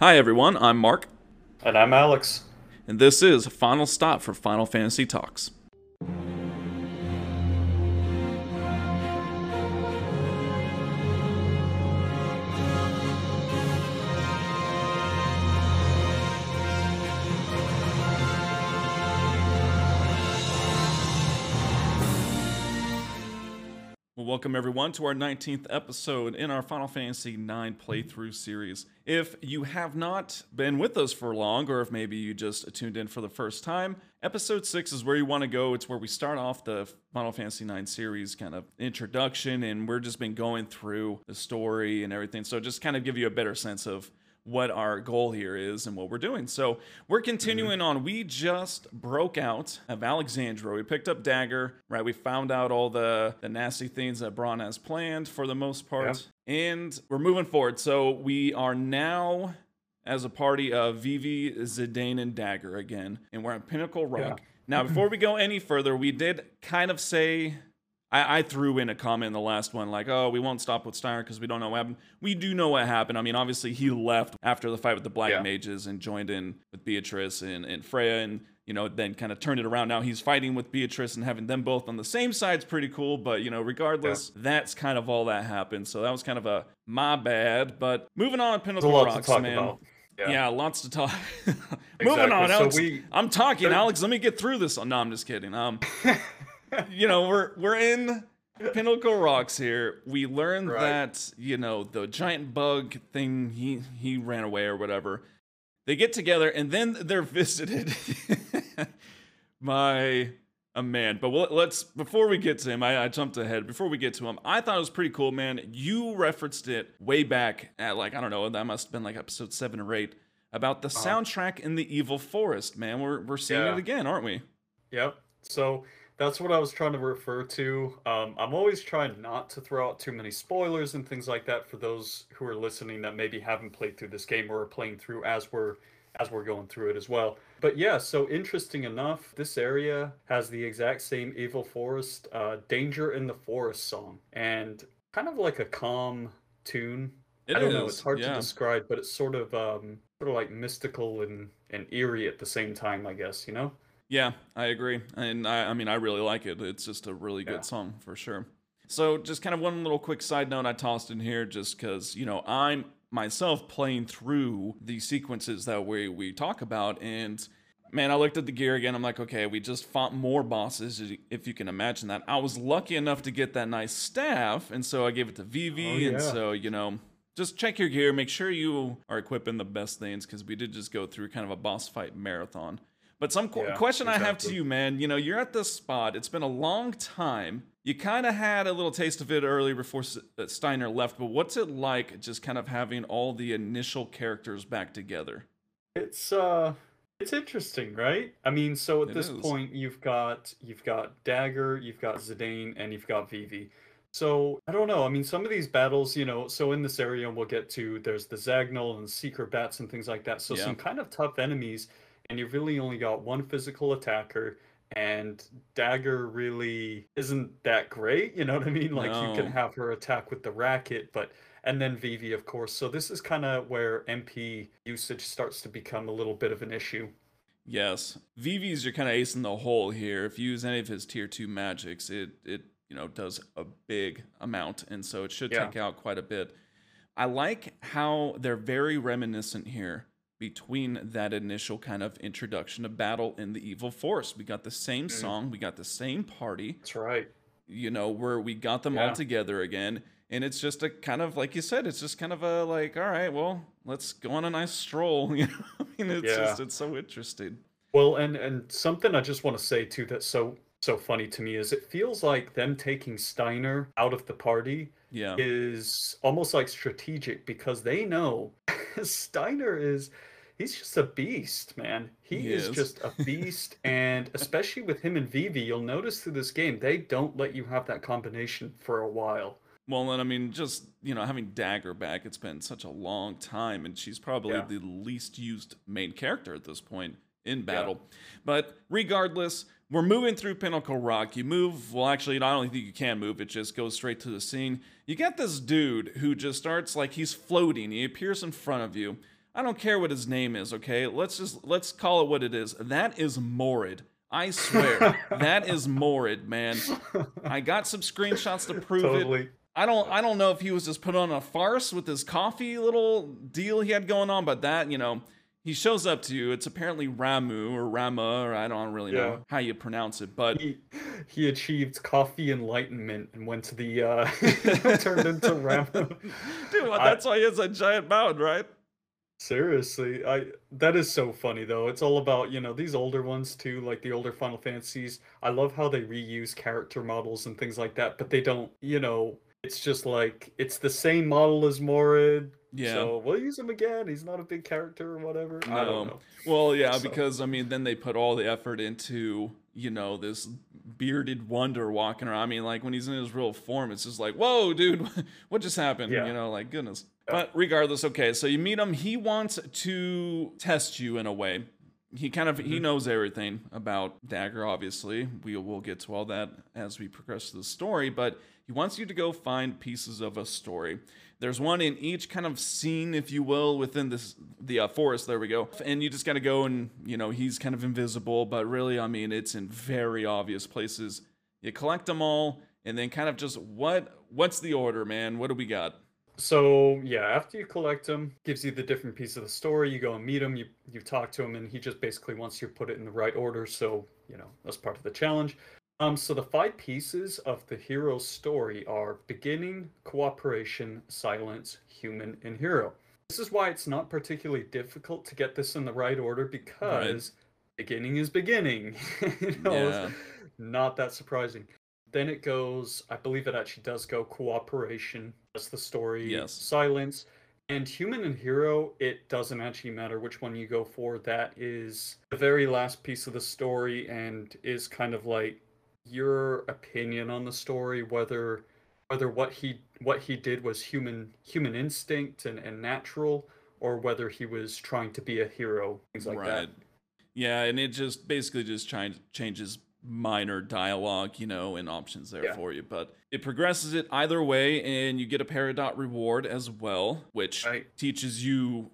Hi everyone, I'm Mark, And I'm Alex. and this is Final Stop for Final Fantasy Talks. Well, welcome everyone to our 19th episode in our Final Fantasy IX playthrough series. If you have not been with us for long, or if maybe you just tuned in for the first time, episode 6 is where you want to go. It's where we start off the Final Fantasy IX series kind of introduction, and we're just been going through the story and everything. So just kind of give you a better sense of what our goal here is and what we're doing. So we're continuing on. We just broke out of Alexandria. We picked up Dagger, right? We found out all the nasty things that Braun has planned for the most Yeah. part. And we're moving forward. So we are now as a party of Vivi, Zidane, and Dagger again. And we're at Pinnacle Rock. Yeah. Now, before we go any further, we did kind of say I threw in a comment in the last one, like, oh, we won't stop with Steiner because we don't know what happened. We do know what happened. I mean, obviously, he left after the fight with the Black Yeah. Mages and joined in with Beatrice and Freya, and, you know, then kind of turned it around. Now he's fighting with Beatrice, and having them both on the same side's pretty cool, but, you know, regardless, that's kind of all that happened. So that was kind of a my bad. But moving on to There's a Pinnacle lot Rocks, to talk man. about. Yeah, lots to talk. Moving Exactly. on, So Alex. we- I'm talking, Alex. Let me get through this. Oh, no, I'm just kidding. You know, we're in Pinnacle Rocks here. We learned Right. that, you know, the giant bug thing, he ran away or whatever. They get together and then they're visited by a man. But let's before we get to him, I jumped ahead. Before we get to him, I thought it was pretty cool, man. You referenced it way back at, like, I don't know, that must have been like episode 7 or 8 about the soundtrack in the Evil Forest, man. We're seeing Yeah. it again, aren't we? Yep. So that's what I was trying to refer to. I'm always trying not to throw out too many spoilers and things like that for those who are listening that maybe haven't played through this game or are playing through as we're going through it as well. But yeah, so interesting enough, this area has the exact same Evil Forest, Danger in the Forest song, and kind of like a calm tune. It I don't know, it's is, hard to yeah. describe, but it's sort of like mystical and eerie at the same time, I guess, you know? Yeah, I agree. And I mean, I really like it. It's just a really Yeah. good song for sure. So, just kind of one little quick side note I tossed in here just because, you know, I'm myself playing through the sequences that we talk about. And man, I looked at the gear again. I'm like, okay, we just fought more bosses, if you can imagine that. I was lucky enough to get that nice staff. And so I gave it to Vivi. Oh, And yeah. so, you know, just check your gear. Make sure you are equipping the best things because we did just go through kind of a boss fight marathon. But some Yeah, question I have to exactly. you, man. You know, you're at this spot. It's been a long time. You kind of had a little taste of it earlier before Steiner left, but what's it like just kind of having all the initial characters back together? It's interesting, right? I mean, so at It this is. point you've got Dagger, you've got Zidane, and you've got Vivi. So I don't know. I mean, some of these battles, so in this area we'll get to, there's the Zagnol and Secret Bats and things like that. So Yeah. some kind of tough enemies, and you've really only got one physical attacker, and Dagger really isn't that great. You know what I mean? Like you can No. have her attack with the racket, but and then Vivi, of course. So this is kind of where MP usage starts to become a little bit of an issue. Yes. Vivi's you're kind of acing the hole here. If you use any of his tier 2 magics, it you know does a big amount, and so it should Yeah. take out quite a bit. I like how they're very reminiscent here between that initial kind of introduction of battle in the Evil Force. We got the same Mm, song, we got the same party, that's right. you know, where we got them all Yeah. together again. And it's just a kind of, like you said, it's just kind of a like, all right, well, let's go on a nice stroll. You know, I mean, Yeah. it's so interesting. Well, and something I just want to say too that's so funny to me is it feels like them taking Steiner out of the party Yeah, is almost like strategic because they know Steiner is he's just a beast, man. He he is is. just a beast, and especially with him and Vivi, you'll notice through this game they don't let you have that combination for a while. Well, and I mean, just, you know, having Dagger back, it's been such a long time, and she's probably Yeah. the least used main character at this point in Yeah. battle. But regardless, we're moving through Pinnacle Rock. You move, well, actually, I don't think you can move, it just goes straight to the scene. You got this dude who just starts like he's floating, he appears in front of you. I don't care what his name is, okay? Let's call it what it is. That is Morid. I swear, that is Morid, man. I got some screenshots to prove it. Totally. I don't know if he was just put on a farce with his coffee little deal he had going on, but that, he shows up to you. It's apparently Ramu or Rama, or I don't really know how you pronounce it, but He achieved coffee enlightenment and went to the turned into Ramu. dude, that's why he has a giant mound, right? Seriously, that is so funny though. It's all about, these older ones too, like the older Final Fantasies. I love how they reuse character models and things like that, but they don't, it's just like it's the same model as Morid. Yeah. So we'll use him again. He's not a big character or whatever. I don't know. Well, yeah, So, because I mean, then they put all the effort into, this bearded wonder walking around. I mean, like when he's in his real form, it's just like, whoa, dude, what just happened? Yeah. Like goodness. But regardless, okay, so you meet him. He wants to test you in a way. He knows everything about Dagger, obviously. We will get to all that as we progress through the story, but he wants you to go find pieces of a story. There's one in each kind of scene, if you will, within the forest. There we go. And you just got to go and, he's kind of invisible, but really, I mean, it's in very obvious places. You collect them all, and then kind of just what's the order, man? What do we got? So yeah, after you collect him, gives you the different piece of the story. You go and meet him. You talk to him, and he just basically wants you to put it in the right order. So that's part of the challenge. So the 5 pieces of the hero's story are beginning, cooperation, silence, human, and hero. This is why it's not particularly difficult to get this in the right order because beginning is beginning. Yeah. It's not that surprising. Then it goes, I believe it actually does go cooperation. That's the story. Yes. Silence. And human and hero, it doesn't actually matter which one you go for. That is the very last piece of the story and is kind of like your opinion on the story, whether what he did was human instinct and natural, or whether he was trying to be a hero, things like that. Yeah, and it just basically just changes minor dialogue, and options there for you. But it progresses it either way, and you get a Peridot reward as well, which teaches you,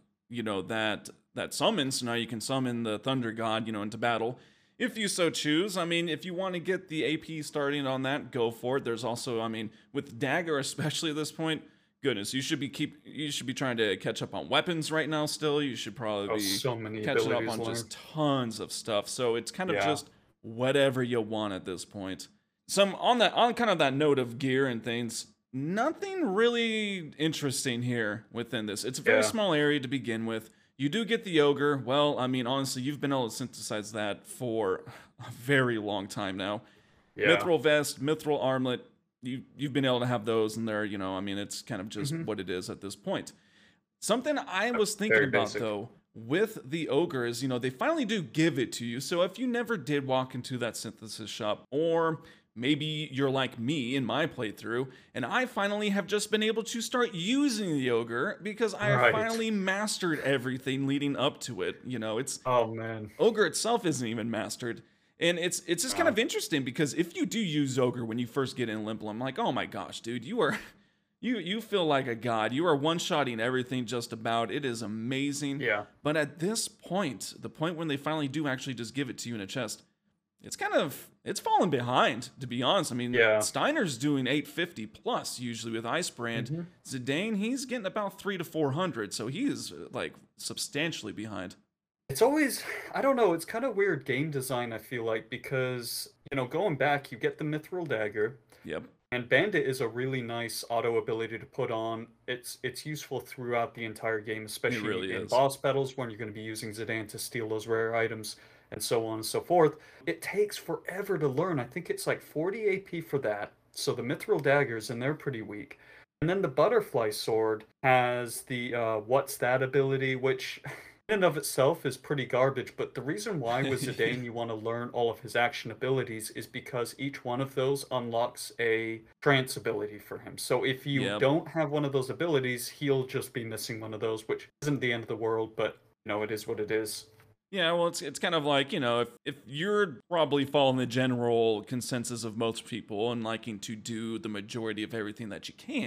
that summon. So now you can summon the Thunder God, into battle. If you so choose. I mean, if you want to get the AP starting on that, go for it. There's also, I mean, with Dagger especially at this point, goodness, you should be trying to catch up on weapons right now still. You should probably be so many catching up abilities on learned. just tons of stuff. So it's kind of just whatever you want at this point. On kind of that note of gear and things, nothing really interesting here within this. It's a very small area to begin with. You do get the ogre. Well, I mean, honestly, you've been able to synthesize that for a very long time now. Yeah. Mithril vest, mithril armlet. You've been able to have those, and they're, I mean, it's kind of just what it is at this point. Something I was thinking about though with the ogre is, they finally do give it to you. So if you never did walk into that synthesis shop, or maybe you're like me in my playthrough, and I finally have just been able to start using the ogre because I have finally mastered everything leading up to it. It's ogre itself isn't even mastered. And it's just kind of interesting because if you do use ogre when you first get in Limblum, I'm like, oh my gosh, dude, you feel like a god. You are one-shotting everything just about. It is amazing. Yeah. But at this point, the point when they finally do actually just give it to you in a chest, it's fallen behind, to be honest. I mean, Steiner's doing 850 plus usually with Icebrand. Zidane, he's getting about 300 to 400, so he is like substantially behind. It's always, I don't know, it's kind of weird game design, I feel like, because, going back, you get the Mithril Dagger. Yep. And Bandit is a really nice auto ability to put on. It's useful throughout the entire game, especially in boss battles when you're going to be using Zidane to steal those rare items and so on and so forth. It takes forever to learn. I think it's like 40 AP for that. So the Mithril Daggers, and they're pretty weak. And then the Butterfly Sword has the What's That ability, which in and of itself is pretty garbage, but the reason why with Zidane you want to learn all of his action abilities is because each one of those unlocks a trance ability for him. So if you don't have one of those abilities, he'll just be missing one of those, which isn't the end of the world, but it is what it is. Yeah, well, it's kind of like, if you're probably following the general consensus of most people and liking to do the majority of everything that you can,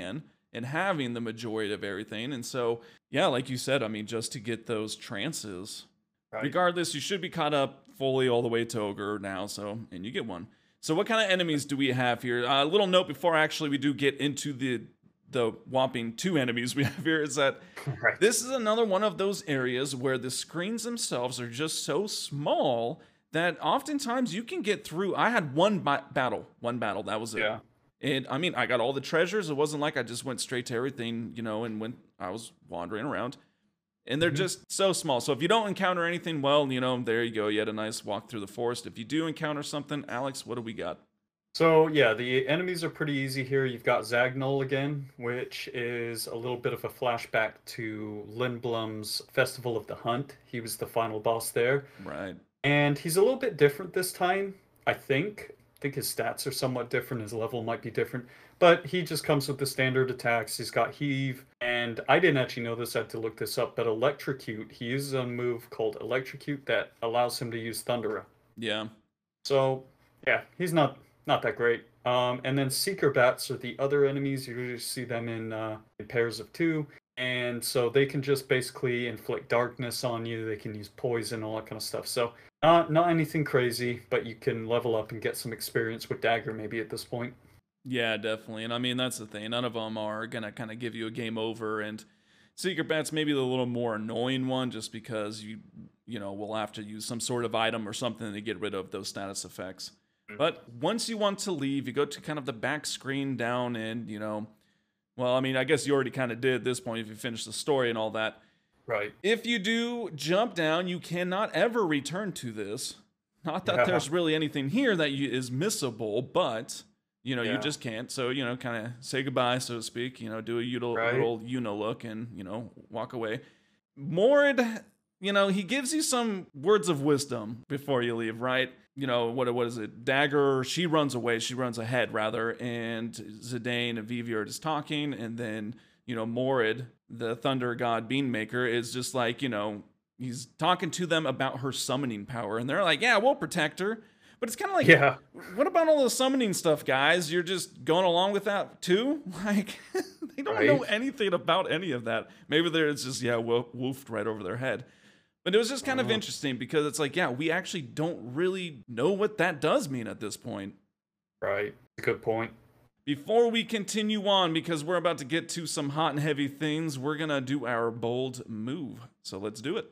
and having the majority of everything. And so, yeah, like you said, I mean, just to get those trances, Right. regardless, you should be caught up fully all the way to Ogre now. So, and you get one. So what kind of enemies do we have here? A little note before actually we do get into the whopping 2 enemies we have here is that Right. this is another one of those areas where the screens themselves are just so small that oftentimes you can get through. I had one battle, that was it. Yeah. And I mean, I got all the treasures. It wasn't like I just went straight to everything, you know, and when I was wandering around. And they're just so small. So if you don't encounter anything, well, you know, there you go. You had a nice walk through the forest. If you do encounter something, Alex, what do we got? So yeah, the enemies are pretty easy here. You've got Zagnol again, which is a little bit of a flashback to Lindblum's Festival of the Hunt. He was the final boss there. Right. And he's a little bit different this time, I think. I think his stats are somewhat different, his level might be different. But he just comes with the standard attacks. He's got Heave, and I didn't actually know this, I had to look this up, but Electrocute, he uses a move called Electrocute that allows him to use Thundera. Yeah. So, yeah, he's not that great. And then Seeker Bats are the other enemies. You usually see them in pairs of 2. And so they can just basically inflict darkness on you. They can use poison, all that kind of stuff. So not anything crazy, but you can level up and get some experience with Dagger maybe at this point. Yeah, definitely. And I mean, that's the thing. None of them are going to kind of give you a game over. And Secret Bat's maybe the little more annoying one just because you know, will have to use some sort of item or something to get rid of those status effects. But once you want to leave, you go to kind of the back screen down and, you know, well, I mean, I guess you already kind of did at this point if you finish the story and all that. Right. If you do jump down, you cannot ever return to this. Not that there's really anything here that is missable, but, you know, you just can't. So, you know, kind of say goodbye, so to speak, you know, do a little look and, you know, walk away. Mord, you know, he gives you some words of wisdom before you leave, right? You know, what is it? Dagger, she runs away. She runs ahead, rather. And Zidane and Vivi are just talking. And then, you know, Morid, the thunder god beanmaker, is just like, you know, he's talking to them about her summoning power. And they're like, yeah, we'll protect her. But it's kind of like, what about all the summoning stuff, guys? You're just going along with that too? Like, they don't know anything about any of that. Maybe it's just, woofed right over their head. But it was just kind of interesting because it's like, we actually don't really know what that does mean at this point. Right. Good point. Before we continue on, because we're about to get to some hot and heavy things, we're going to do our bold move. So let's do it.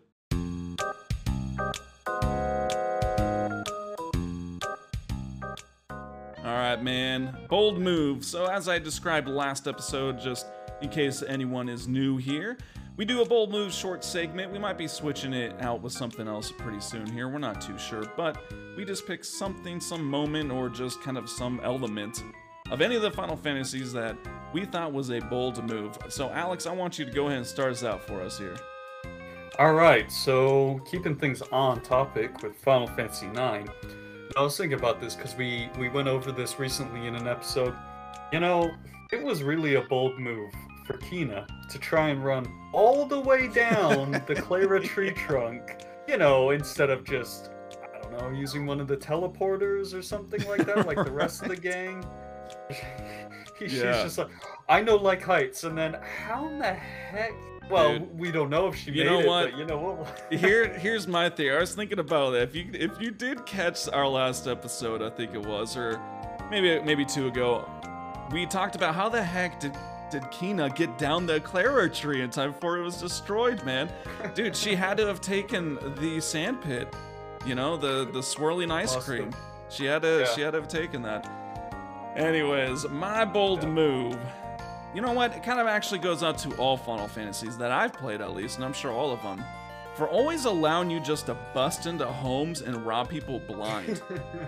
All right, man. Bold move. So as I described last episode, just in case anyone is new here, we do a bold move short segment. We might be switching it out with something else pretty soon here. We're not too sure, but we just pick something, some moment, or just kind of some element of any of the Final Fantasies that we thought was a bold move. So Alex, I want you to go ahead and start us out for us here. All right, so keeping things on topic with Final Fantasy IX, I was thinking about this because we went over this recently in an episode. You know, it was really a bold move for Kina to try and run all the way down the Clara tree trunk, you know, instead of just, I don't know, using one of the teleporters or something like that, like the rest of the gang. She's just like, I know like heights, and then how in the heck? Well, dude, we don't know if she made it, but you know what? Here's my theory. I was thinking about that. If you did catch our last episode, I think it was, or maybe 2 ago, we talked about how the heck did Kina get down the Clara tree in time before it was destroyed, man? Dude, she had to have taken the sand pit, you know, the swirling ice cream. She had to have taken that. Anyways, my bold move. You know what? It kind of actually goes out to all Final Fantasies that I've played, at least, and I'm sure all of them, for always allowing you just to bust into homes and rob people blind.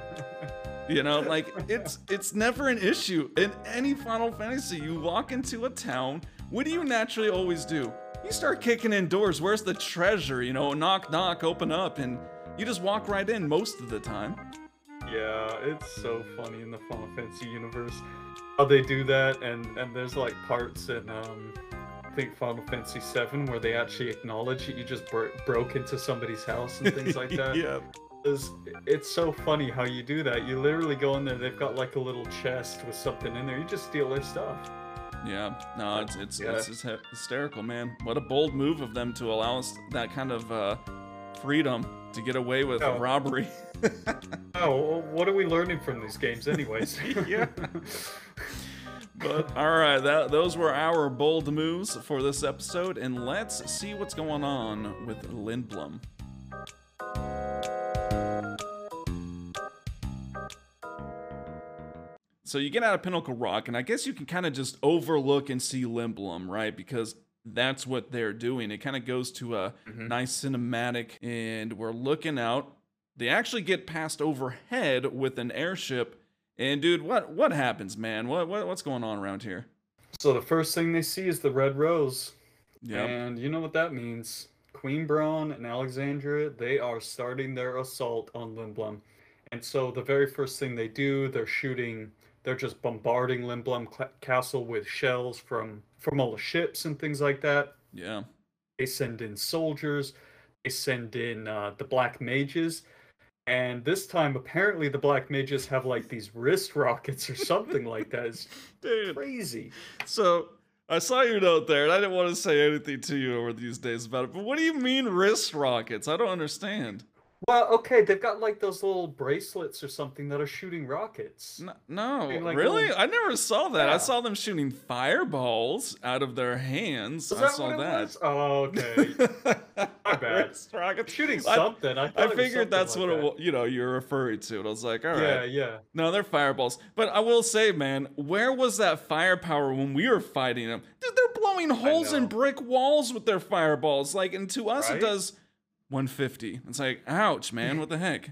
You know, like, it's never an issue. In any Final Fantasy, you walk into a town, what do you naturally always do? You start kicking in doors. Where's the treasure? You know, knock, knock, open up, and you just walk right in most of the time. Yeah, it's so funny in the Final Fantasy universe how they do that, and there's like parts in I think Final Fantasy VII where they actually acknowledge that you just broke into somebody's house and things like that. Yeah. It's so funny how you do that. You literally go in there, they've got like a little chest with something in there, you just steal their stuff. Yeah, no, But yeah. it's hysterical, man. What a bold move of them to allow us that kind of freedom to get away with Oh, robbery. oh, what are we learning from these games, anyways? Yeah. But all right, those were our bold moves for this episode, and let's see what's going on with Lindblom. So you get out of Pinnacle Rock, and I guess you can kind of just overlook and see Lindblom, right? Because that's what they're doing. It kind of goes to a nice cinematic, and we're looking out. They actually get passed overhead with an airship. And dude, what happens, man? What's going on around here? So the first thing they see is the Red Rose. Yeah. And you know what that means. Queen Braun and Alexandria, they are starting their assault on Lindblom. And so the very first thing they do, they're just bombarding Lindblom Castle with shells from all the ships and things like that. Yeah. They send in soldiers, they send in the Black Mages. And this time, apparently, the Black Mages have like these wrist rockets or something like that. It's Dude. crazy. So I saw your note there, and I didn't want to say anything to you over these days about it. But what do you mean wrist rockets? I don't understand. Well, okay, they've got like those little bracelets or something that are shooting rockets. No, Like really? little... I never saw that. Yeah. I saw them shooting fireballs out of their hands. Was I that saw what it that. was? Oh, okay. My bad. Wrist rockets. Shooting something. I figured that's like what you're referring to. And I was like, all right. Yeah, yeah. No, they're fireballs. But I will say, man, where was that firepower when we were fighting them? Dude, they're blowing holes in brick walls with their fireballs. Like, and to us, it does 150. It's like, ouch, man, what the heck?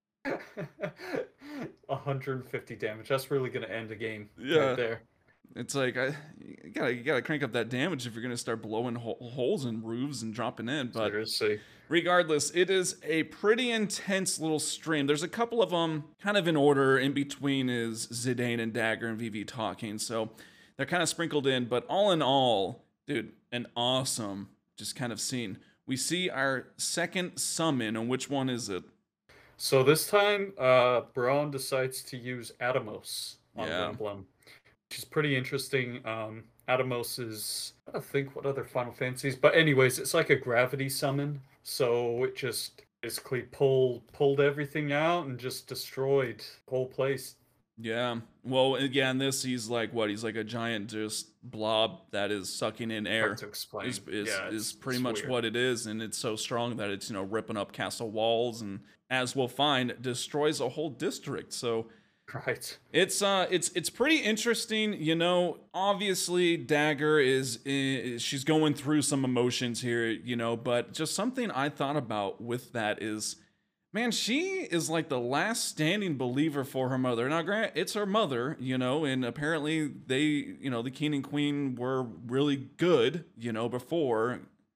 150 damage. That's really gonna end the game. Yeah. Right there. It's like you gotta crank up that damage if you're gonna start blowing holes in roofs and dropping in. But seriously, regardless, it is a pretty intense little stream. There's a couple of them kind of in order. In between is Zidane and Dagger and Vivi talking, so they're kind of sprinkled in. But all in all, dude, an awesome just kind of scene. We see our second summon, and which one is it? So this time, Braun decides to use Atomos on Lindblom, which is pretty interesting. Atomos is, I don't think what other Final Fantasies, but anyways, it's like a gravity summon. So it just basically pulled everything out and just destroyed the whole place. Yeah. Well, again, he's like what? He's like a giant just blob that is sucking in air. Hard to explain. Is pretty much what it is, and it's so strong that it's ripping up castle walls, and as we'll find, destroys a whole district. So right. It's pretty interesting. Obviously Dagger she's going through some emotions here, but just something I thought about with that is, man, she is like the last standing believer for her mother. Now, Grant, it's her mother, and apparently they, the king and queen were really good, before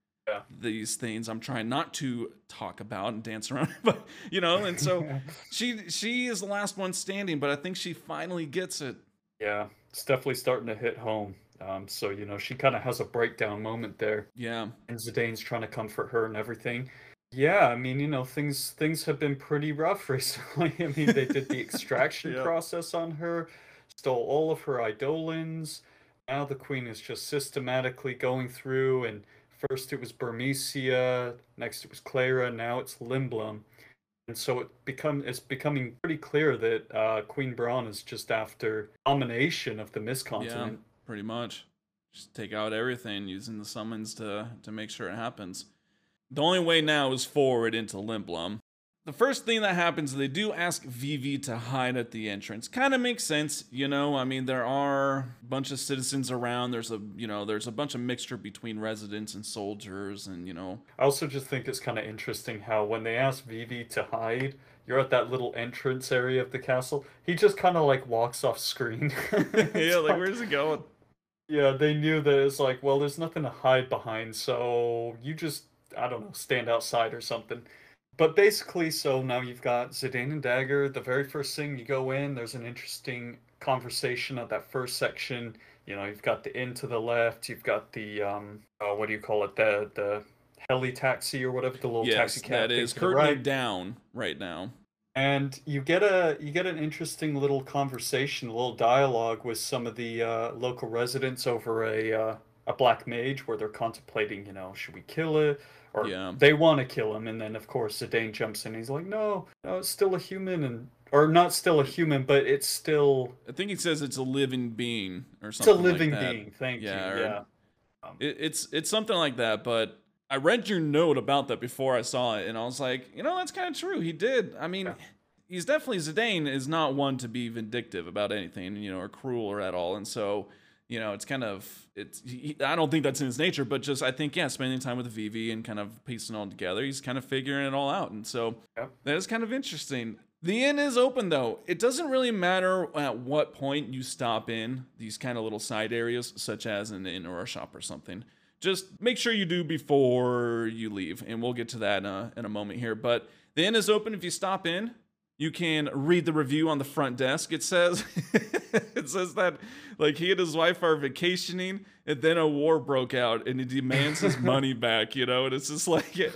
these things I'm trying not to talk about and dance around, but, and so she is the last one standing, but I think she finally gets it. Yeah, it's definitely starting to hit home. So, she kind of has a breakdown moment there. Yeah. And Zidane's trying to comfort her and everything. Yeah, I mean, things have been pretty rough recently. I mean, they did the extraction process on her, stole all of her Eidolons. Now the queen is just systematically going through, and first it was Burmecia, next it was Clara, now it's Lindblom. And so it's becoming pretty clear that Queen Braun is just after domination of the Mist Continent. Yeah, pretty much. Just take out everything using the summons to make sure it happens. The only way now is forward into Lindblom. The first thing that happens, they do ask Vivi to hide at the entrance. Kind of makes sense, I mean, there are a bunch of citizens around. There's a bunch of mixture between residents and soldiers, and I also just think it's kind of interesting how when they ask Vivi to hide, you're at that little entrance area of the castle. He just kind of like walks off screen. Yeah, like where's he going? Yeah, they knew that it's like, well, there's nothing to hide behind, so you just, I don't know, stand outside or something. But basically, so now you've got Zidane and Dagger. The very first thing you go in, there's an interesting conversation at that first section. You've got the inn to the left. You've got the, what do you call it? The heli taxi or whatever, the little taxi cab. That is currently down right now. And you get an interesting little conversation, a little dialogue with some of the local residents over a black mage, where they're contemplating, should we kill it, or Yeah. they want to kill him, and then of course Zidane jumps in. He's like, no, no, it's still a human, and or not still a human, but I think he says it's a living being or it's a something like living that. being. Thank you. Yeah, or Yeah. Um, it's something like that. But I read your note about that before I saw it, and I was like, that's kind of true. He did. I mean, yeah. he's definitely Zidane is not one to be vindictive about anything, or cruel or at all. And so, it's kind of I don't think that's in his nature, but just I think spending time with Vivi and kind of piecing it all together, he's kind of figuring it all out. And so Yeah. that is kind of interesting. The inn is open though. It doesn't really matter at what point you stop in these kind of little side areas, such as an inn or a shop or something. Just make sure you do before you leave, and we'll get to that in a moment here. But the inn is open if you stop in. You can read the review on the front desk. It says it says that like he and his wife are vacationing, and then a war broke out, and he demands his money back. And it's just like, dude,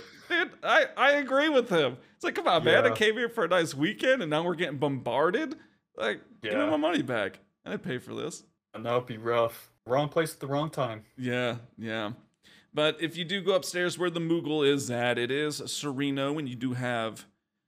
I agree with him. It's like, come on, man, I Yeah. came here for a nice weekend, and now we're getting bombarded. Like, give me Yeah. my money back. I didn't pay for this. And that would be rough. Wrong place at the wrong time. Yeah, yeah. But if you do go upstairs where the Moogle is at, it is Sereno, and you do have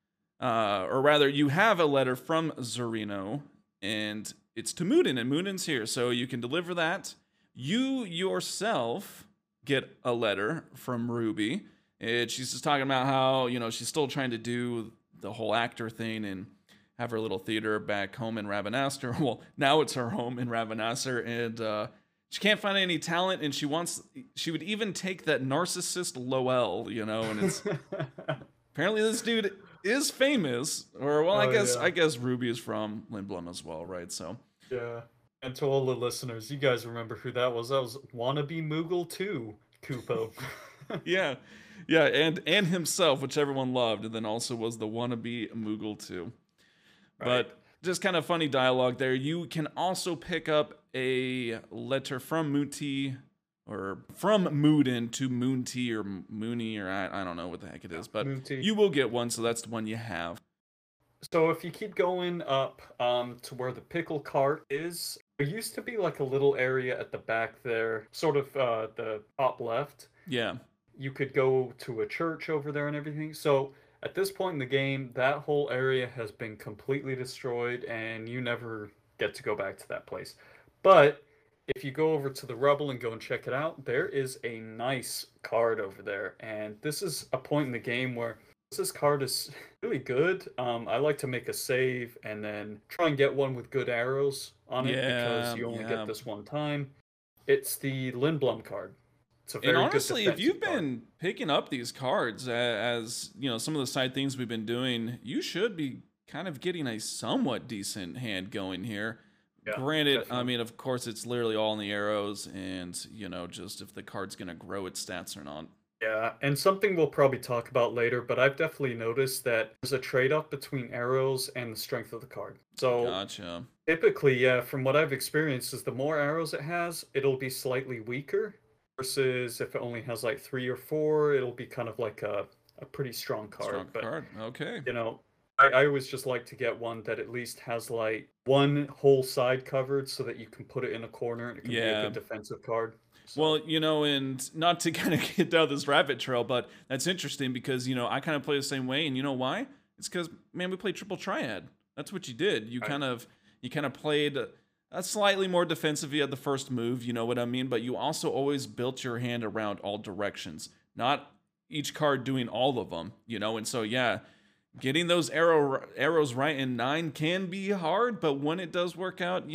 or rather, you have a letter from Zorino, and it's to Munin, and Munin's here, so you can deliver that. You yourself get a letter from Ruby, and she's just talking about how she's still trying to do the whole actor thing and have her little theater back home in Ravenasser. Well, now it's her home in Ravenasser, and she can't find any talent, and she would even take that narcissist Lowell, and it's apparently this dude is famous, or well, Oh I yeah. guess Ruby is from Lindblom as well, right? So Yeah. And to all the listeners, you guys remember who that was? That was Wannabe Moogle 2, Kupo. yeah, yeah, and himself, which everyone loved, and then also was the wannabe Moogle too. Right. But just kind of funny dialogue there. You can also pick up a letter from Moonty, or from Moodin to Moonty or Mooney, or I don't know what the heck it is, but Moonty. you will get one, so that's the one you have. So if you keep going up to where the pickle cart is, there used to be like a little area at the back there, sort of the top left. Yeah, You could go to a church over there and everything. So at this point in the game, that whole area has been completely destroyed, and you never get to go back to that place. But if you go over to the rubble and go and check it out, there is a nice card over there. And this is a point in the game where this card is really good. I like to make a save and then try and get one with good arrows on it, because yeah, you only yeah. get this one time. It's the Lindblom card. It's a And very good honestly, if you've defensive card. been picking up these cards as some of the side things we've been doing, you should be kind of getting a somewhat decent hand going here. Yeah, Granted, I definitely. mean, of course, it's literally all in the arrows, and just if the card's gonna grow its stats or not. Yeah, and something we'll probably talk about later, but I've definitely noticed that there's a trade-off between arrows and the strength of the card. So Gotcha. typically, yeah, from what I've experienced, is the more arrows it has, it'll be slightly weaker, versus if it only has like 3 or 4, it'll be kind of like a pretty strong card. Strong But card. Okay. you know, I always just like to get one that at least has like one whole side covered, so that you can put it in a corner and it can be a Yeah. good defensive card. Well, So and not to kind of get down this rabbit trail, but that's interesting because, I kind of play the same way. And you know why? It's because, man, we played triple triad. That's what you did. right. You kind of played a slightly more defensive. You had the first move, you know what I mean? But you also always built your hand around all directions, not each card doing all of them, And so, yeah, getting those arrows right in 9 can be hard, but when it does work out,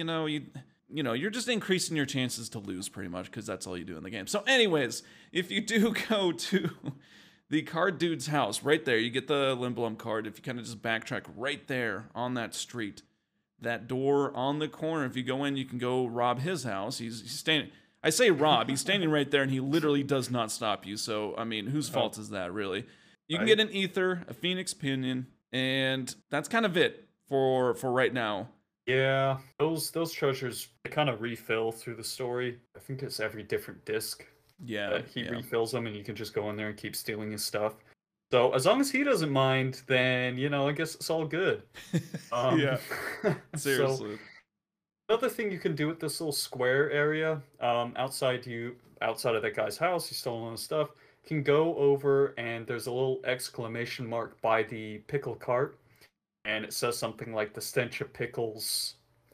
you're just increasing your chances to lose pretty much because that's all you do in the game. So, anyways, if you do go to the card dude's house, right there, you get the Lindblom card. If you kind of just backtrack right there on that street, that door on the corner, if you go in, you can go rob his house. He's standing. I say rob, he's standing right there and he literally does not stop you. So, I mean, whose Oh, fault is that, really? You can right. get an ether, a phoenix pinion, and that's kind of it for right now. Yeah, those treasures, they kind of refill through the story. I think it's every different disc Yeah, that he yeah. refills them, and you can just go in there and keep stealing his stuff. So as long as he doesn't mind, then I guess it's all good. Um, Yeah, so seriously. another thing you can do at this little square area, outside of that guy's house, he's stolen his stuff. Can go over and there's a little exclamation mark by the pickle cart, and it says something like the stench of pickles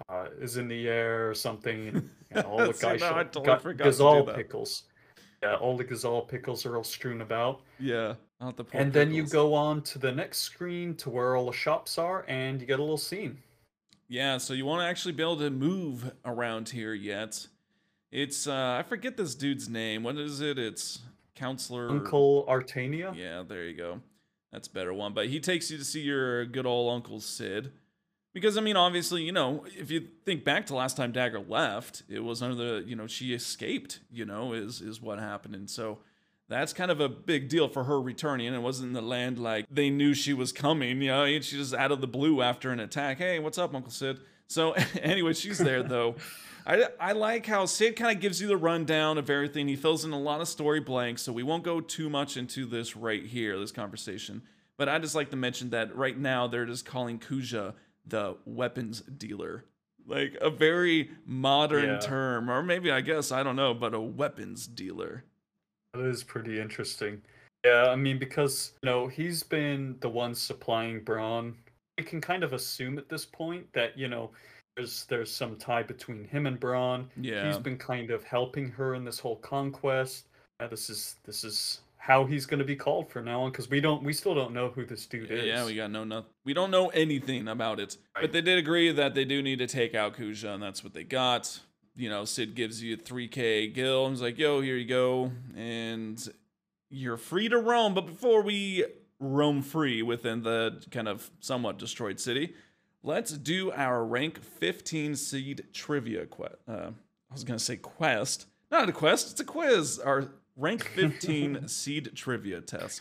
is in the air or something, and all the See, guy no, I shot totally got forgot to do gazal that. pickles. Yeah, all the gazal pickles are all strewn about. Yeah, I'll have to pour And then you pickles. go on to the next screen to where all the shops are, and you get a little scene. Yeah, so you won't actually be able to move around here yet. It's I forget this dude's name. What is it? It's Counselor. Uncle Artania. Yeah, there you go. That's a better one. But he takes you to see your good old Uncle Sid. Because, I mean, obviously, if you think back to last time Dagger left, it was under she escaped, is what happened. And so that's kind of a big deal for her returning. It wasn't in the land like they knew she was coming, and she just out of the blue after an attack. Hey, what's up, Uncle Sid? So, anyway, she's there, though. I like how Sid kind of gives you the rundown of everything. He fills in a lot of story blanks, so we won't go too much into this right here, this conversation. But I just like to mention that right now they're just calling Kuja the weapons dealer. Like a very modern Yeah, term, or maybe I guess, I don't know, but a weapons dealer. that is pretty interesting. Yeah, I mean, because he's been the one supplying Braun. We can kind of assume at this point that there's some tie between him and Braun. He's Yeah. been kind of helping her in this whole conquest. This is how he's going to be called from now on, because we still don't know who this dude Yeah, is. we don't know anything about it. But Right. they did agree that they do need to take out Kuja, and that's what they got. Sid gives you 3K gil, and he's like, yo, here you go. And you're free to roam. But before we roam free within the kind of somewhat destroyed city, let's do our rank 15 seed trivia quest. I was going to say quest. Not a quest, it's a quiz. Our rank 15 seed trivia test.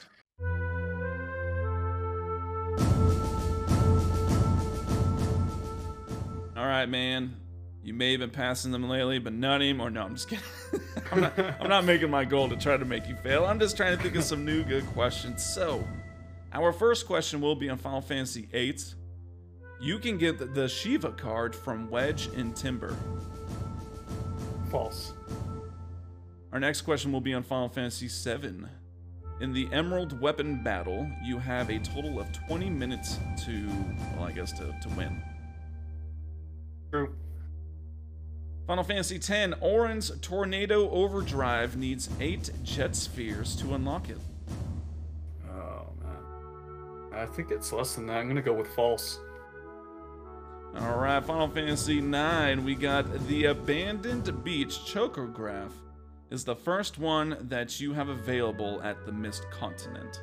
All right, man. You may have been passing them lately, but not anymore. No, I'm just kidding. I'm not making my goal to try to make you fail. I'm just trying to think of some new good questions. So, our first question will be on Final Fantasy VIII. You can get the Shiva card from Wedge and Timber. False. Our next question will be on Final Fantasy VII. In the Emerald Weapon Battle, you have a total of 20 minutes to, well, I guess to win. True. Final Fantasy X, Auron's Tornado Overdrive needs 8 jet spheres to unlock it. Oh man, I think it's less than that. I'm gonna go with false. Alright, Final Fantasy IX, we got the Abandoned Beach Chocograph is the first one that you have available at the Mist Continent.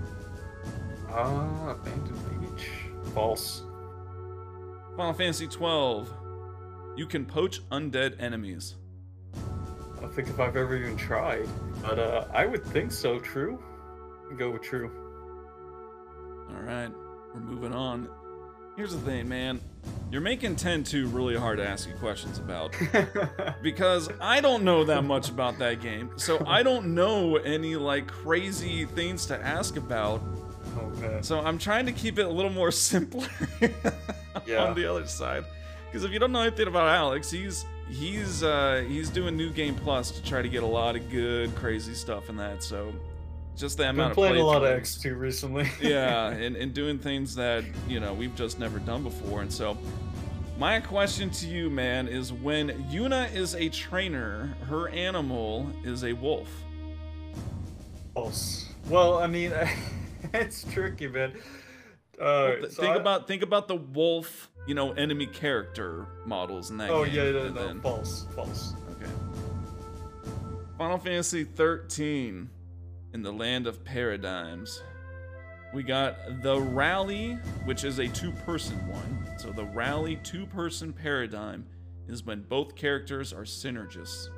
Abandoned beach. False. Final Fantasy XII, you can poach undead enemies. I don't think if I've ever even tried, but I would think so. True. Go with true. Alright, we're moving on. Here's the thing, man. You're making 10-2 really hard to ask you questions about. Because I don't know that much about that game. So I don't know any like crazy things to ask about. Oh man. So I'm trying to keep it a little more simpler Yeah. on the other side. Because if you don't know anything about Alex, he's doing New Game Plus to try to get a lot of good, crazy stuff in that. So just the Been amount of playing a lot of playthroughs. X2 recently. Yeah, and doing things that, we've just never done before. And so my question to you, man, is when Yuna is a trainer, her animal is a wolf. False. Well, I mean, it's tricky, man. Think about the wolf, enemy character models in that Oh game. yeah, and no, then- false. False. Okay. Final Fantasy 13 in the Land of Paradigms. We got the Rally, which is a two-person one. So the Rally two-person paradigm is when both characters are synergists.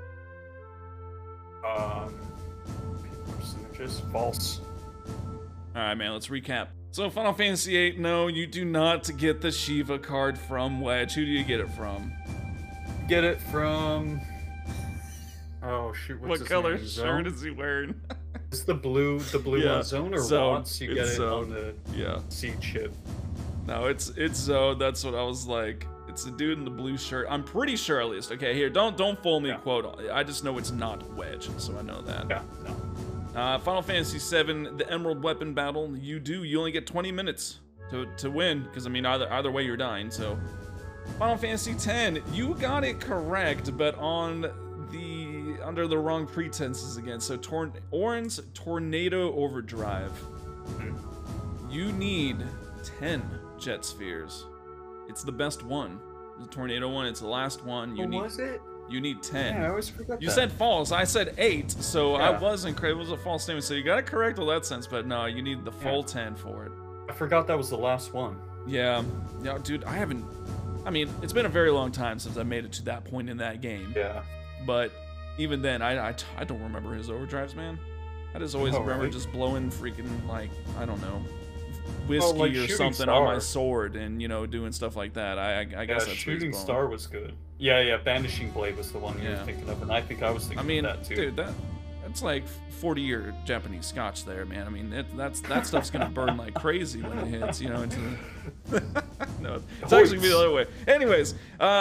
Percentages. False. All right, man, let's recap. So Final Fantasy VIII, no, you do not get the Shiva card from Wedge. Who do you get it from? Get it from. Oh shoot, what's What his color name? shirt is he wearing? Is the blue Yeah, one Zone or Zone. Watts? You get It's it on Zone. the Yeah. seed chip. No, it's Zone. That's what I was like. It's a dude in the blue shirt. I'm pretty sure, at least. Okay, here, don't fool me. Yeah. Quote. I just know it's not Wedge, so I know that. Yeah, no. Final Fantasy VII, the Emerald Weapon Battle. You only get 20 minutes to win, because I mean either way you're dying. So, Final Fantasy X, you got it correct, but under the wrong pretenses again. So, Orange Tornado Overdrive. You need 10 Jet Spheres. It's the best one. The Tornado one, it's the last one. Was it? You need 10. Yeah, I always forget You that. said false. I said 8, so Yeah. I wasn't correct. It was a false statement. So you got it correct in that sense, but no, you need the full 10 for it. I forgot that was the last one. Yeah, dude, I mean, it's been a very long time since I made it to that point in that game. Yeah. But even then, I don't remember his overdrives, man. I just always remember right? just blowing freaking, like, I don't know, whiskey like or Shooting something on my Star. sword and, doing stuff like that. I guess Yeah, that's what he's Shooting blowing. Star was good. Yeah, Banishing Blade was the one you were Yeah. thinking of, and I think I was thinking I mean, of that too. dude, that's like 40-year Japanese scotch there, man. I mean, that stuff's gonna burn like crazy when it hits, into the... No, it's actually gonna be the other way. Anyways,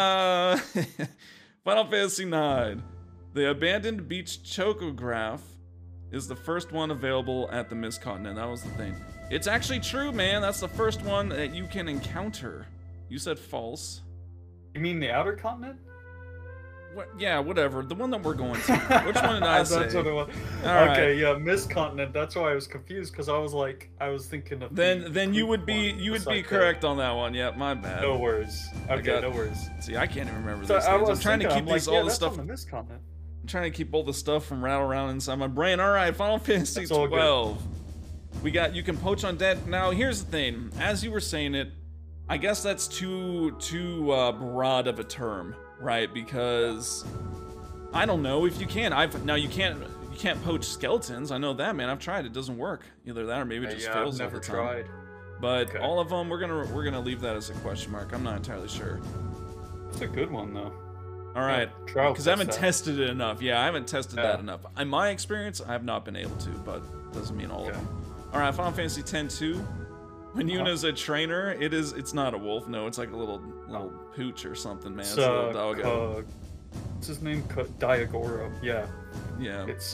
Final Fantasy IX. The Abandoned Beach Chocograph is the first one available at the Mist Continent. That was the thing. It's actually true, man. That's the first one that you can encounter. You said false. You mean the Outer Continent? Yeah, whatever. The one that we're going to. Which one did I say? That's what it was. All right. Okay, yeah, Mist Continent. That's why I was confused because I was thinking of. Then you would Greek be one. correct on that one. Yeah, my bad. No worries. Okay, no worries. See, I can't even remember So these I things. I'm was trying to thinking, keep I'm these like, all yeah, the that's stuff. on the Mist Continent. I'm trying to keep all the stuff from rattle around inside my brain. All right, Final Fantasy That's all good. 12. We got you can poach on dead. Now here's the thing. As you were saying it, I guess that's too broad of a term, right? Because I don't know if you can. You can't poach skeletons. I know that, man. I've tried. It doesn't work. Either that or maybe it just Yeah, fails I've never every time. tried. But Okay. all of them, we're gonna leave that as a question mark. I'm not entirely sure. It's a good one though. All right, trial because I haven't test that. tested it enough. Yeah, I haven't tested Yeah. that enough. In my experience, I have not been able to, but doesn't mean all of Okay. them. All right, Final Fantasy X-2. When Yuna's a trainer, it's not a wolf. No, it's like a little pooch or something, man. It's a little doggo. What's his name? Diagoro. Yeah. Yeah. It's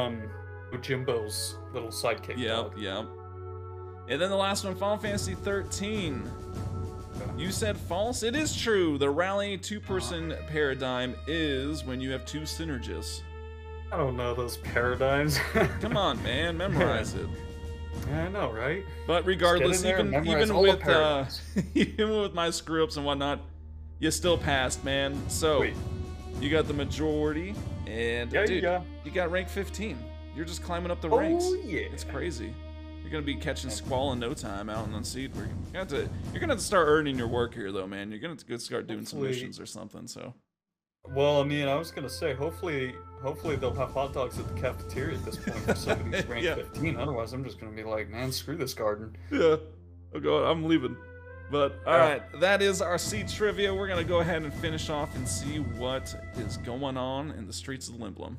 Ojimbo's little sidekick Yep. dog. Yep. And then the last one, Final Fantasy 13. You said false. It is true. The rally two-person paradigm is when you have two synergists. I don't know those paradigms. Come on, man, memorize it. Yeah, I know, right? But regardless, Just get in there and memorize even all the with paradigms. even with my screw ups and whatnot, you still passed, man. So Sweet. you got the majority, and Yeah, dude, yeah. you got rank 15. You're just climbing up the ranks. Oh yeah. It's crazy. You're gonna be catching Squall in no time out in Unseed. You're gonna have to start earning your work here, though, man. You're gonna have to start doing some Hopefully- missions or something. So Well, I mean, I was gonna say, hopefully they'll have hot dogs at the cafeteria at this point for somebody's rank Yeah. 15. Otherwise, I'm just gonna be like, man, screw this garden. yeah, oh god, I'm leaving. But all right, that is our seed trivia. We're gonna go ahead and finish off and see what is going on in the streets of Limblum.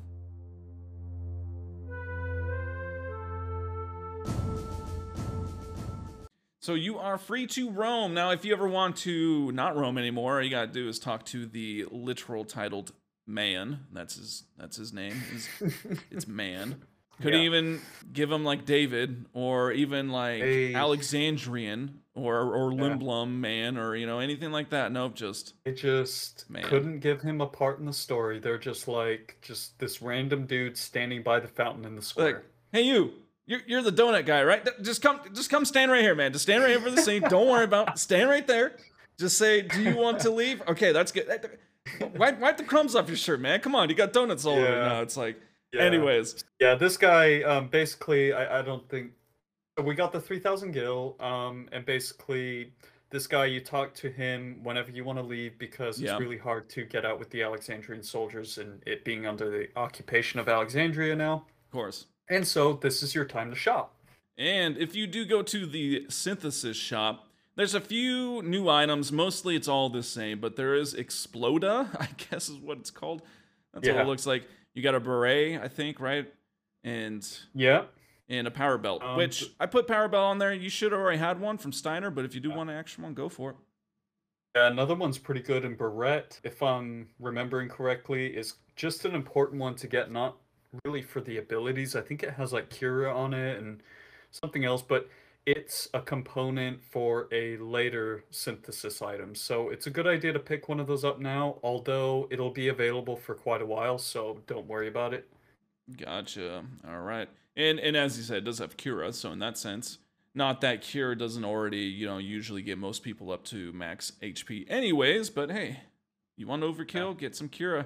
So you are free to roam. Now, if you ever want to not roam anymore, all you gotta do is talk to the literal titled man. That's his name. It's man. Could Yeah. even give him like David, or even like Hey. Alexandrian, or Limblum man, or anything like that. Nope, just It just Man. couldn't give him a part in the story. They're just this random dude standing by the fountain in the square. like, hey you. You're the donut guy, right? Just come stand right here, man. Just stand right here for the scene. Don't worry about it. Stand right there. Just say, do you want to leave? Okay, that's good. Wipe the crumbs off your shirt, man. Come on, you got donuts all over Yeah. now. It's like, Yeah. anyways. Yeah, this guy, basically, I don't think... We got the 3,000 gil, and basically, this guy, you talk to him whenever you want to leave because it's Yeah. really hard to get out with the Alexandrian soldiers and it being under the occupation of Alexandria now. Of course. And so, this is your time to shop. And if you do go to the synthesis shop, there's a few new items. Mostly it's all the same, but there is Exploda, I guess is what it's called. That's what Yeah. it looks like. You got a beret, I think, right? and Yeah. a power belt. Um, th- Which I put power belt on there. You should have already had one from Steiner, but if you do want an extra one, go for it. yeah, another one's pretty good in Barrette, if I'm remembering correctly, is just an important one to get, not really for the abilities. I think it has like Cura on it and something else, but it's a component for a later synthesis item. So it's a good idea to pick one of those up now, although it'll be available for quite a while, so don't worry about it. Gotcha. All right. And as you said, it does have Cura, so in that sense, not that Cura doesn't already, usually get most people up to max HP anyways, but hey, you want Yeah. overkill, get some Cura.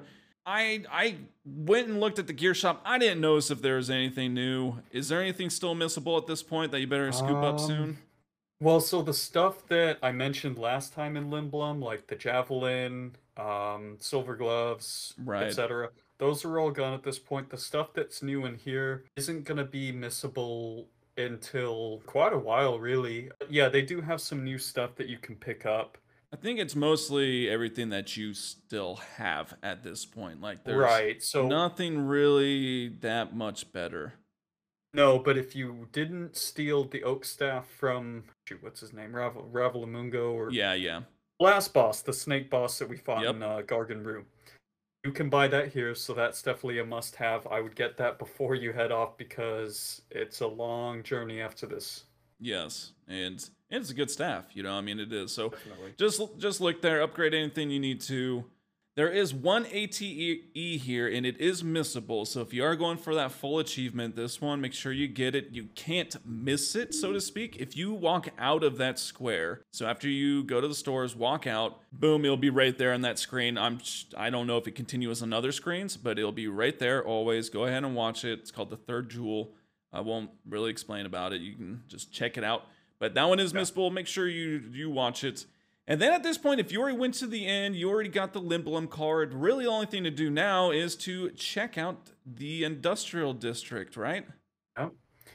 I went and looked at the gear shop. I didn't notice if there was anything new. Is there anything still missable at this point that you better scoop up Um, soon? well, so the stuff that I mentioned last time in Lindblum, like the javelin, silver gloves, Right. etc., those are all gone at this point. The stuff that's new in here isn't gonna be missable until quite a while, really. Yeah, they do have some new stuff that you can pick up. I think it's mostly everything that you still have at this point. Like there's Right. So nothing really that much better. no, but if you didn't steal the oak staff from, shoot, what's his name? Ravalamungo, or Yeah, yeah. last boss, the snake boss that we fought in Yep. Gargan Rue. You can buy that here, so that's definitely a must-have. I would get that before you head off because it's a long journey after this. Yes, and it's a good staff. I mean, it is. So Definitely. just look there, upgrade anything you need to. There is one ATE here, and it is missable. So if you are going for that full achievement, this one, make sure you get it. You can't miss it, so to speak. If you walk out of that square, so after you go to the stores, walk out, boom, it'll be right there on that screen. I don't know if it continues on other screens, but it'll be right there always. Go ahead and watch it. It's called the Third Jewel. I won't really explain about it. You can just check it out. But that one is Yeah. missable. Make sure you watch it. And then at this point, if you already went to the end, you already got the Limblum card. Really, the only thing to do now is to check out the Industrial District, right? Yep.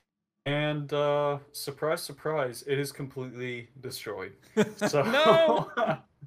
And surprise, surprise, it is completely destroyed. No. So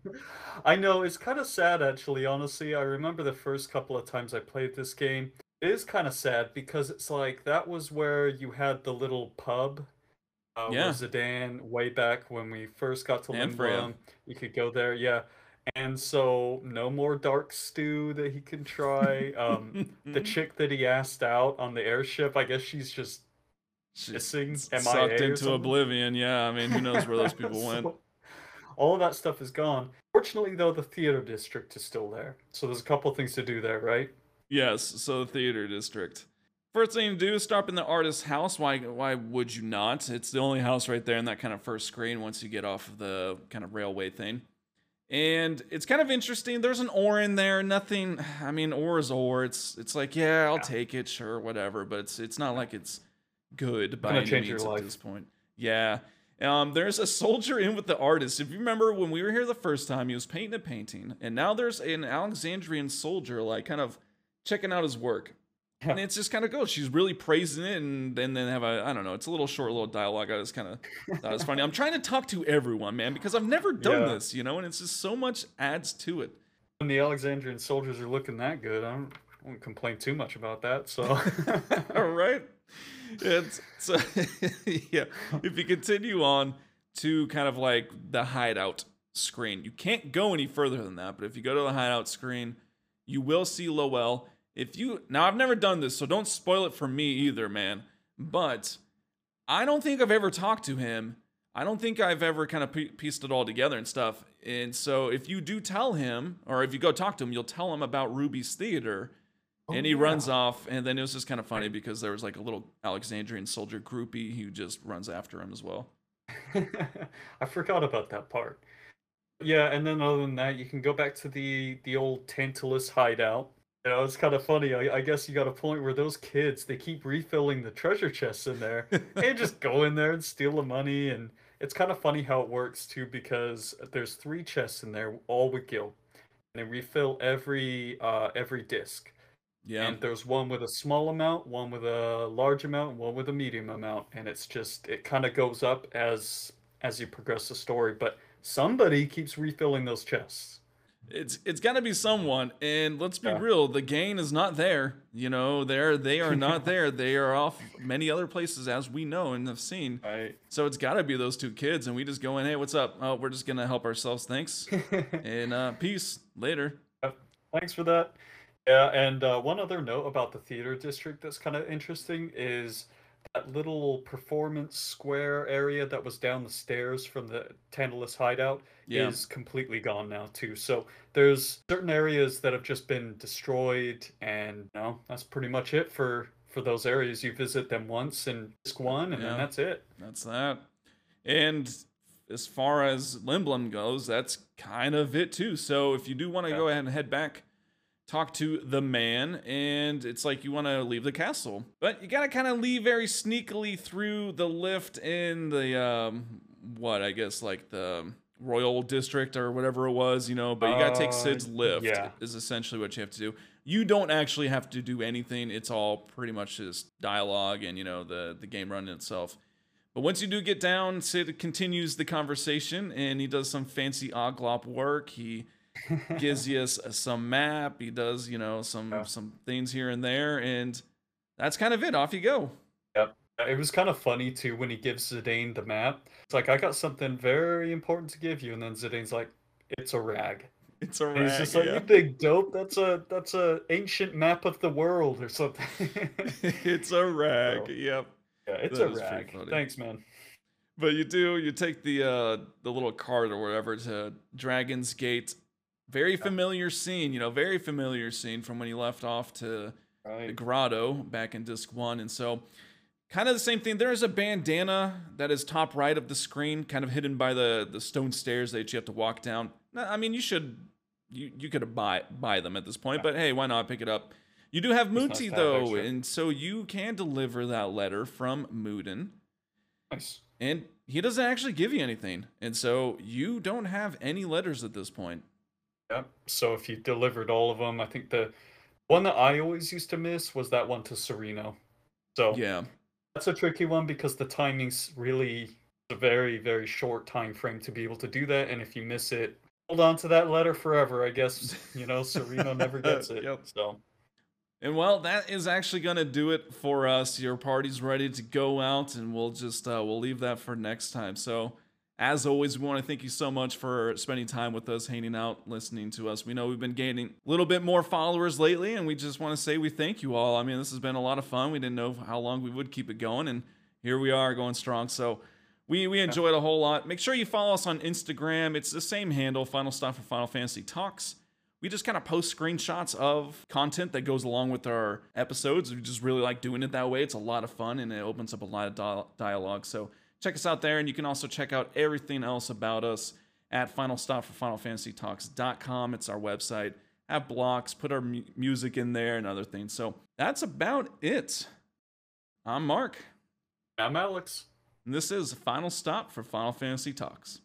I know it's kind of sad, actually. Honestly, I remember the first couple of times I played this game. It is kind of sad because it's like that was where you had the little pub where Yeah, Zidane, way back when we first got to and Freya. Lindblum, you could go there, yeah. And so no more dark stew that he can try. The chick that he asked out on the airship, I guess she's just She's missing, sucked MIA or into something. oblivion. Yeah, I mean, who knows where those people went? So all of that stuff is gone. Fortunately, though, the theater district is still there. So there's a couple things to do there, right? Yes, so the theater district. First thing to do is stop in the artist's house. Why would you not? It's the only house right there in that kind of first screen once you get off of the kind of railway thing. And it's kind of interesting. There's an ore in there. Nothing. I mean, ore is ore. It's like, yeah, I'll Yeah. take it, sure, whatever. But it's not like it's good by Gonna any change your means at this life. point. Yeah. There's a soldier in with the artist. If you remember when we were here the first time, he was painting a painting, and now there's an Alexandrian soldier, like kind of checking out his work. Yeah. And it's just kind of goes. She's really praising it, and then have I don't know. It's a little short, little dialogue. I just kind of thought it was funny. I'm trying to talk to everyone, man, because I've never done Yeah. this, and it's just so much adds to it. When the Alexandrian soldiers are looking that good, I won't complain too much about that. So, All right. It's so yeah. If you continue on to kind of like the hideout screen, you can't go any further than that. But if you go to the hideout screen, you will see Lowell. If you now, I've never done this, so don't spoil it for me either, man. But I don't think I've ever talked to him. I don't think I've ever kind of pieced it all together and stuff. And so if you do tell him, or if you go talk to him, you'll tell him about Ruby's Theater, oh and he runs yeah. off. And then it was just kind of funny because there was like a little Alexandrian soldier groupie who just runs after him as well. I forgot about that part. Yeah, and then other than that, you can go back to the old Tantalus hideout. It's kind of funny. I guess you got a point where those kids, they keep refilling the treasure chests in there and just go in there and steal the money. And it's kind of funny how it works too, because there's three chests in there, all with gil, and they refill every disc. Yeah. And there's one with a small amount, one with a large amount, and one with a medium amount, and it's just it kind of goes up as you progress the story. But somebody keeps refilling those chests. It's got to be someone, and let's be Yeah. real, the gang is not there. You know, they are not there. They are off many other places, as we know and have seen. Right. So it's got to be those two kids, and we just go in, hey, what's up? Oh, we're just gonna help ourselves, thanks, and peace later. Thanks for that. Yeah, and one other note about the theater district that's kind of interesting is that little performance square area that was down the stairs from the Tantalus hideout Yeah, is completely gone now too. So there's certain areas that have just been destroyed, and that's pretty much it for those areas. You visit them once in Disc One, and then yeah, that's it. that's that. And as far as Limblom goes, that's kind of it too. So if you do want to Yeah. go ahead and head back, talk to the man, and it's like you want to leave the castle, but you gotta kind of leave very sneakily through the lift in the what I guess like the royal district or whatever it was, you know. But you gotta take Sid's lift Yeah. is essentially what you have to do. You don't actually have to do anything. It's all pretty much just dialogue and, you know, the game running itself. But once you do get down, Sid continues the conversation, and he does some fancy oglop work. He gives you some map. He does, you know, Yeah. some things here and there, and that's kind of it. Off you go. Yep. It was kind of funny too when he gives Zidane the map. It's like, I got something very important to give you, and then Zidane's like, it's a rag. It's a And he's rag, just like, yeah. you big dope, that's a ancient map of the world or something. It's a rag. So, Yep, yeah, it's that a is pretty rag. funny. Thanks, man. But you take the little cart or whatever to Dragon's Gate. Very familiar scene, you know, very familiar scene from when you left off to the Right. grotto back in Disc 1. And so, kind of the same thing. There is a bandana that is top right of the screen, kind of hidden by the stone stairs that you have to walk down. I mean, you could buy them at this point, but hey, why not pick it up? You do have It's nice Muti to have though, extra. and so you can deliver that letter from Moodin, Nice. and he doesn't actually give you anything, and so you don't have any letters at this point. Yep. So if you delivered all of them, I think the one that I always used to miss was that one to Sereno. So Yeah. that's a tricky one because the timing's really a very, very short time frame to be able to do that. And if you miss it, hold on to that letter forever. I guess, Sereno never gets it. Yep. So, And well, that is actually going to do it for us. Your party's ready to go out, and we'll just we'll leave that for next time. So, as always, we want to thank you so much for spending time with us, hanging out, listening to us. We know we've been gaining a little bit more followers lately, and we just want to say we thank you all. I mean, this has been a lot of fun. We didn't know how long we would keep it going, and here we are going strong. So, we enjoyed a whole lot. Make sure you follow us on Instagram. It's the same handle, Final Stop for Final Fantasy Talks. We just kind of post screenshots of content that goes along with our episodes. We just really like doing it that way. It's a lot of fun, and it opens up a lot of dialogue. So check us out there, and you can also check out everything else about us at Final Stop for FinalFantasyTalks.com. It's our website. Have blocks, put our music in there, and other things. So that's about it. I'm Mark, I'm Alex. and this is Final Stop for Final Fantasy Talks.